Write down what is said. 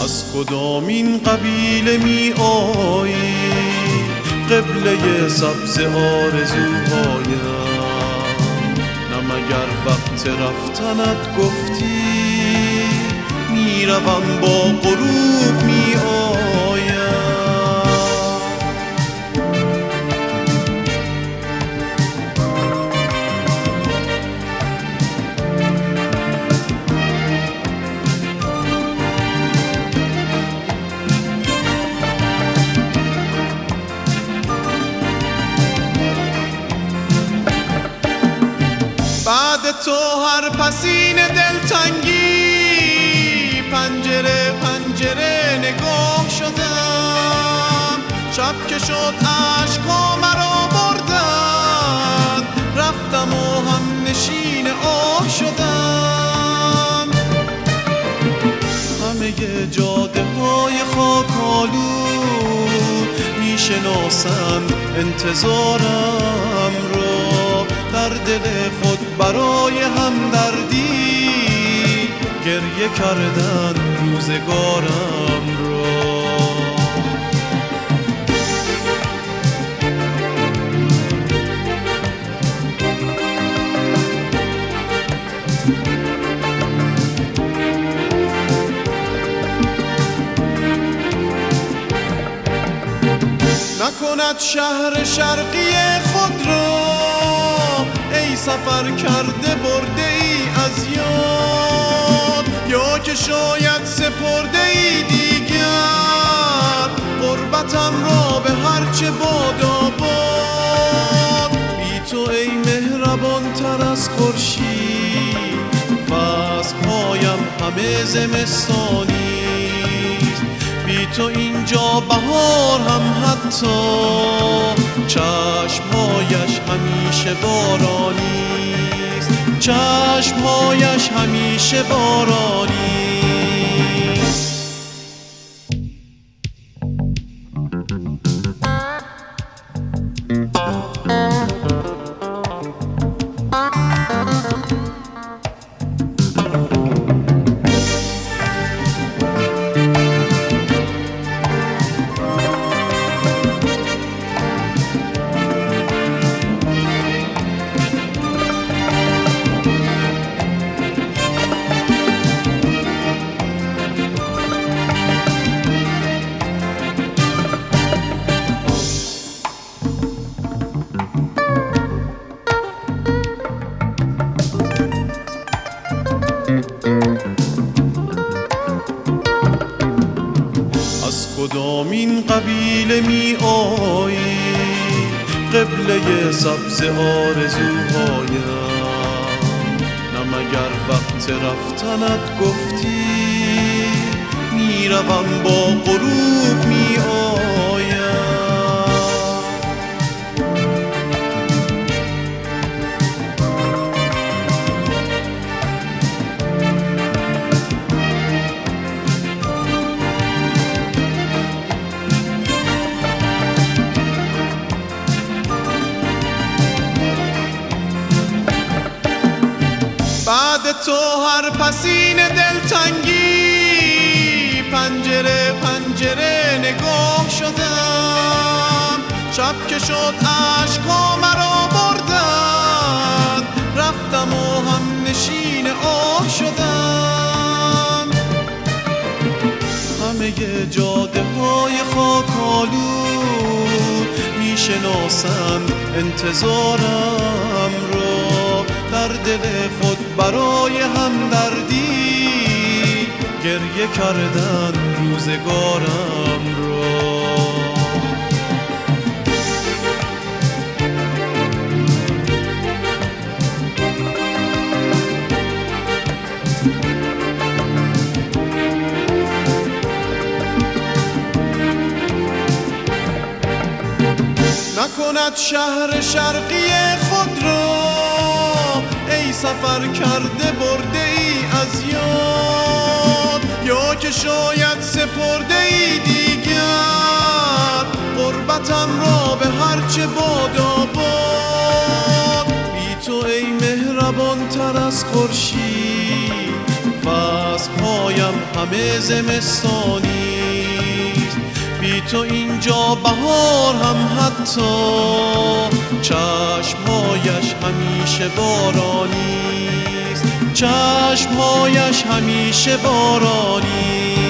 از کدامین قبیله می آیی؟ قبله سبز آرزوهایم. نه مگر وقت رفتنت گفتی میروم با غروب می آیم. بعد تو هر پسین دلتنگی پنجره پنجره نگاه شدم. شب که شد عشقا مرا بردن، رفتم و هم نشین آه شدم. همه جاده های خاک‌آلود میشناسند انتظارم را، در دل خود برای همدردی گریه کردن روزگارم را. نکند شهر شرقی خود را ای سفر کرده برده ای از یاد، یا که شاید سپرده ای دیگر غربتم را به هرچه باداباد. بی تو ای مهربان تر از خورشید، فصل‌هایم همه زمستانی. بی تو اینجا بهار هم حتی چشمهایش همیشه بارانیست، چشمهایش همیشه بارانیست. از کدامین قبیله می آیی؟ قبله سبز آرزوهایم. نه مگر وقت رفتنت گفتی میروم با غروب می آیم. بعد تو هر پسین دلتنگی پنجره پنجره نگاه شدم. شب که شد عشقا مرا بردن، رفتم و هم نشین آه شدم. همه جاده های خاک‌آلود میشناسند انتظارم را، در دل خود برای همدردی گریه کردن روزگارم را. نکند شهر شرقی خود را ای سفر کرده برده ای از یاد، یا که شاید سپرده ای دیگر غربتم را به هرچه باداباد. بی تو ای مهربان تر از خورشید، فصلهایم همه زمستانیست. بی تو اینجا بهار هم حتی چشمهایش همیشه بارانیست، چشمهایش همیشه بارانیست.